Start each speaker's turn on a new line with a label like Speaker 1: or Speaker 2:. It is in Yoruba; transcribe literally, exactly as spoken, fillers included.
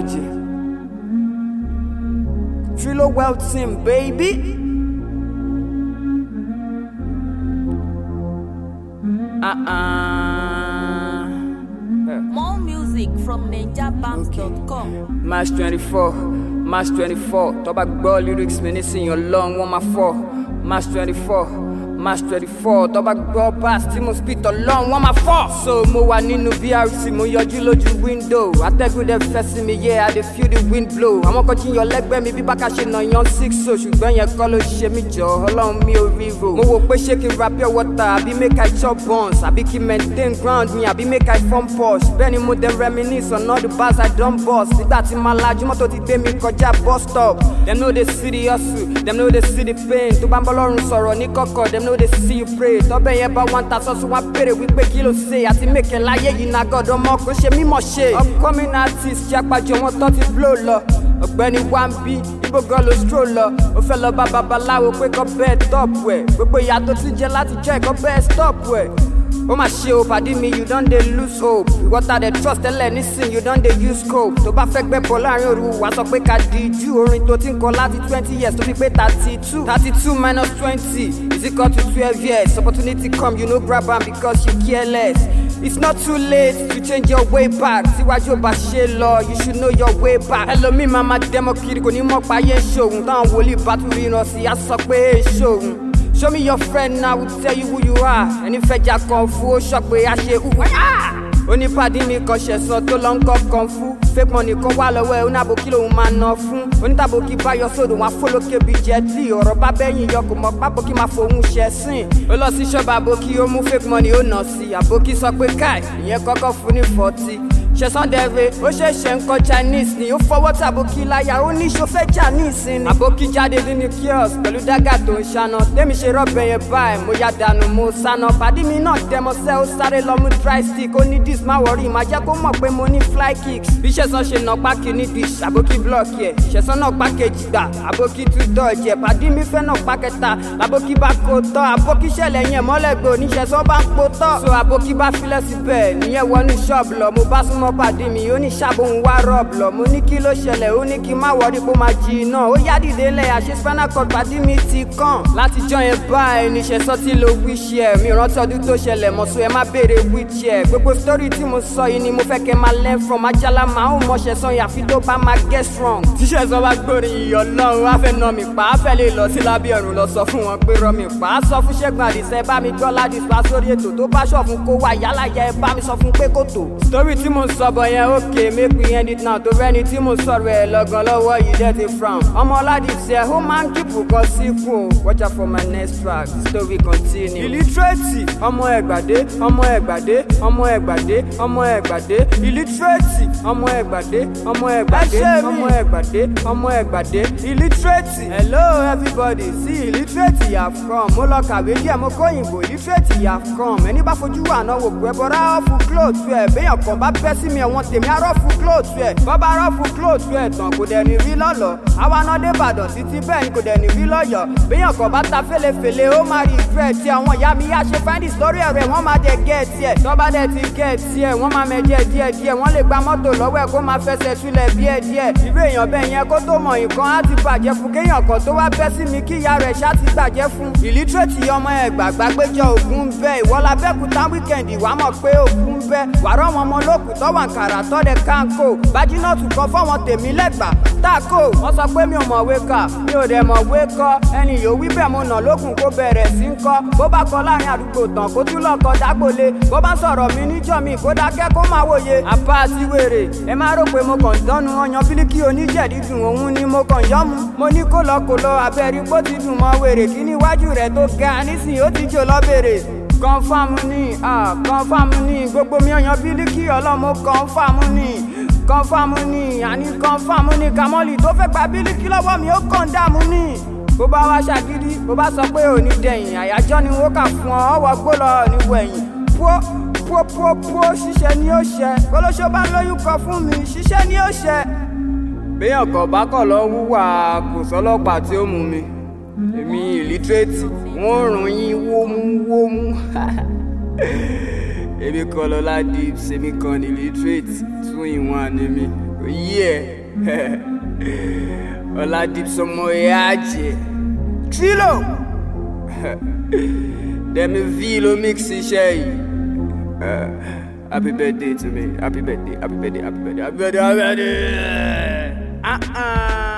Speaker 1: Alaji. Philo Well Team, baby. Uh-uh.
Speaker 2: More music from ninja banks dot com.
Speaker 1: March twenty-fourth, March twenty-fourth. Tó bá gbọ́ lyrics mi nísìnyí Ọlọ́run wọ́n máa fọ́. March twenty-fourth, March twenty-fourth. Tó bá gbọ́ bass tí mo spit Ọlọ́run wọ́n máa fọ́. So mo wà nínú B R C, mo yọjú lójú window. Atẹ́gùn dẹ̀ fẹ́ sí mi, yeah, I dey feel the wind blow. Àwọn kan jíyàn lẹ́gbẹ́ mi bí bákà ṣe nà yan six so. Ṣùgbọ́n yẹn kọ́ ló ṣe mí jọ, Ọlọ́run mi ò ríro. Mo wò pé ṣé kí n ra pure water, àbí make I chop buns, àbí kí n maintain ground mi, àbí make I form posh. Bẹ́ẹ̀ni mo dey reminisce on all the bars I don bust. Nígbà tí màá lajú mọ́tò ti gbé mi kọjá bus stop. Dem no dey see the hustle, dem no dey see the pain. Tó bá ń bọ́ lọ́rùn sọ̀rọ̀ ní kọ̀kọ̀, dem no dey see you pray. Tọ́bẹ̀ yẹn bá wọn ta sọ́sọ́ wọn béèrè wípé kí ló ṣe àti mèkè láyé yìí náà gọ́dọ̀ mọ́ kó ṣe mímọ̀ ṣe. Upcoming artist ṣe àpàjọ wọn tó ti blow lọ. Ọ̀gbẹ́ni Wambi, ibo gan ló stroll lọ. Ó fẹ́ lọ bá babaláwo pé kọ́ bẹ́ẹ̀ top wẹ̀. Gbogbo ìyá tó ti jẹ láti jẹ́ ẹ̀kọ́ bẹ́ẹ̀ stop wẹ̀. Ó mà ṣe o pàdé mi, you don dey lose hope. Ìwọ́ta dey trust tẹ́lẹ̀ nísìn, you don dey use cope. Tó bá fẹ́ gbẹ́bọ̀ láàrin òru, wà sọ pé ká di jù. Orin tó ti ń kọ láti twenty years tó fi pé thirty two. thirty two minus twenty is equal to twelve years. Opportunity come, you no grab am because you care less. It's not too late to change your way back. Síwájú ọba ṣe lọ, you should know your way back. Ẹlòmíì máa ma dẹ́mọ̀ kiri kò ní mọ̀ páyé ṣòun. Táwọn wòlíì bá tún ríran sí, á sọ pé ṣòun. Show me your friend now, will tell you who you are. Ẹni fẹjà kan fún ó sọ pé a ṣe hùwà. Onípàdé mi kan ṣẹ̀sán tó lọ ń kọ́ kan fún. Fake money kan wà lọ́wọ́ ẹ̀ oníàbòkí lòun máa ná fún. Onítàbòkí bá yọ sódò wọn afólókè bíi jẹ́tì. Ọ̀rọ̀ bá bẹ́yìn yọ kò mọ̀ pábòkí máa fòun ṣẹ̀sìn. Ó lọ sí ṣọ́ọ̀bù àbòkí ó mú fake money ó nà sí. Àbòkí sọ pé káì ìyẹn kọ́kọ́ fún ní forty. Ṣẹ̀sán dẹ̀rẹ̀ ó ṣẹ̀ṣẹ̀ ń kọ́ Chinese ni ó fọwọ́ tàbókí láyà ó ní ṣòfẹ́ Chinese ni. Àbókí jáde nínú kiosk pẹ̀lú dágà tó ń ṣáná. Tẹ́mi ṣe rọ́bẹ̀ yẹn báyìí mo ya dànù mo sáná. Pàdé mi náà dẹmọsẹ́ ó sáré lọ mú dry stick. Ó ní dis má wọrí má jẹ́ kó mọ̀ pé mo ní fly kicks. Bí Ṣẹ̀sán ṣe nà pákí ní dish àbókí blọọkì ẹ̀. Ṣẹ̀sán náà pákéjì gbà àbókí tún dọ̀jì ẹ̀. Pàdé mi fẹ́ náà pákẹ́ta àbókí bá kó tọ́. Àbókí ṣẹlẹ̀ yẹn mọ́lẹ́gbẹ̀ oníṣẹ̀sán bá ń po tọ́. So àbókí bá filẹ̀ síbẹ̀ níyẹn wọnú ṣọ́ọ̀bù lọ. Mo bá súnmọ́ pàdé mi ó ní ṣàbòhùn wá rọ́ọ̀bù lọ. Mo ní kí ló ṣẹlẹ̀ ó ní kí n má wọrí kó máa jí iná. Ó yá dìde lẹ̀ àṣẹ spinal cord pàdé mi ti kàn. Látijọ́ yẹn báyìí ní Ṣẹ̀sán tí lo wheelchair. Mi rántí ọdún tó ṣẹlẹ̀ mọ̀ so ẹ má béèrè wheelchair. Gbogbo story tí mo sọ yìí ni mo fẹ́ kẹ́ máa learn from. Ajala máa ń mọ Ṣẹ̀sán yàfi tó bá máa get strong. Tí Ṣẹ̀sán bá gbórin iyọ̀ Ọlọ́run á fẹ́ nà mí pa. Á fẹ́ lè lọ sí lábẹ́ ọ̀run lọ sọ fún wọn pé rọ́ mi pa. Á sọ fún Ṣẹ́gun Àdìsẹ́ bá mi gbọ́ ládì sọ sórí ètò tó bá ṣọ̀ fún kó wá yálà yẹ ẹ bá mi sọ fún pé kò tó. Story tí mo sọ bọ̀ yẹn okay make we end it now. Tó rẹ́ni tí mo sọ̀rọ̀ ẹ̀ lọ́gàn lọ́wọ́ yìí dẹ́ ti frown. Ọmọ Ọládìsẹ́ ó máa ń kíkù kan sí kù. Watch out for my next track, the story continue. Illiterate ọmọ Ẹ̀gbàdé ọmọ Ẹ̀gbàdé ọmọ Ẹ̀gbàdé ọmọ Ẹ̀gbàdé. Illiterate ọmọ Ẹ̀gbàdé ọmọ Ẹ̀gbàdé ọmọ Ẹ̀gbàdé ọmọ Ẹ̀gbàdé. Illiterate. Hello everybody, see illiterate you have come. Mo lọ kàwé díẹ̀ mo kó òyìnbó illiterate you have come. Ẹni bá fojú wà náà wò pé bọ́dá ọ̀fù clothes ẹ̀. Béèyàn kan bá bẹ́ sí mi ẹ̀wọ̀n tèmi arọ́fù clothes ẹ̀. Bọ́bá arọ́fù clothes ẹ̀ tán kò dẹ̀ ní rí lọ́lọ́. Àwa náà dé Ìbàdàn títí bẹ́ẹ̀ ni kò dẹ̀ ní rí lọ́yọ̀. Béèyàn kan bá ta fèlèfèlè ó máa rí ìfẹ́ tí àwọn ìyá mi yá ṣe find it lórí ẹ̀rẹ̀ wọ́n máa dẹ̀ gẹ̀ẹ́tì ẹ̀. Tọ́ba dẹ̀ ti gẹ̀ẹ́tì ẹ̀ wọ́n máa mẹ́jẹ díẹ̀ díẹ̀. Wọ́n lè gba mọ́tò lọ́wọ́ ẹ̀ kó máa fẹsẹ̀ túlẹ̀ díẹ̀ díẹ̀. Irú èèyàn bẹ́ẹ̀ yẹn kó tó mọ̀ nǹkan á ti bàjẹ́ fún. Kéèyàn kan tó wá bẹ́ sí mi kí ìyá rẹ̀ ṣá ti gbàjẹ́ fún. Illiterate ọmọ Ẹ̀gbá gbàgbéjọ ògún bẹ́. Ìwọ́lá bẹ́kúta wíkẹ̀ndì wàá mọ̀ pé ògún bẹ́. Wàrọ̀ wọn ọmọ olókùn tọ́wọ̀ àǹkàrà tọ́dẹ kánkó. Bájínọ́ọ̀tù kan fọ́wọn tèmi lẹ́gbà. Táàkó wọ́n sọ pé mi ò mọ̀wé kà mi ò dẹ̀ mọ̀wé kọ́. Ẹni yóò wí bẹ́ẹ̀ mo nà lókun kó bẹ̀rẹ̀ sí ń kọ́. Bó bá kọ láàrin àdúgbò tán kó tún lọ kọ dágbòle. Bó bá sọ̀rọ̀ mi níjọ́ mi kó dákẹ́ kó máa wòye. Àpá àti wèrè ẹ má rò pé mo kàn dánu ọyàn bílíkì oníjẹ̀dí dùn òun ni mo kàn yọ́ mu. Mo ní kó lọ kó lọ abẹ́rí bó ti dùn mọ́ wèrè. Kí ni iwájú rẹ̀ tó ga nísìnyí ó ti jò lọ́bẹ̀rẹ̀. Kọ́nfàmù ni kọ́nfàmù ni gbogbo mi ọyàn bílíkì ọlọ́mọ kọ́nfàmù ni. Kọ́nfàmù ni àní kọ́nfàmù ni Kamọ́lì tó fẹ́ gba bílíkì lọ́wọ́ mi ó kàn dààmú ni. Bó bá wá ṣàgídí bó bá sọ pé òní dẹ̀yìn àyájọ́ ni wọ́n kà fún ọ ọwọ́ gbó lọ ní wẹ̀yìn. Pó pó pó pó ṣiṣẹ́ ni ó ṣẹ. Olóṣó bá lóyún kọ fún mi ṣiṣẹ́ ni ó ṣẹ. Béèyàn kan bá kọ̀ lọ wúwà kò sọ́lọ́pàá tí ó mú mi. Èmi illiterate wọ́n rùn yín wómúwómú. Èmi kan Lọ́lá Dibs, èmi kan illiterate two in one ni mi. Yeah. Ola deep some more yaje. Trilo. Demi Vilo mixi shay. Happy birthday to me. Happy birthday. Happy birthday. Happy birthday. Happy birthday. Happy birthday. Uh-uh.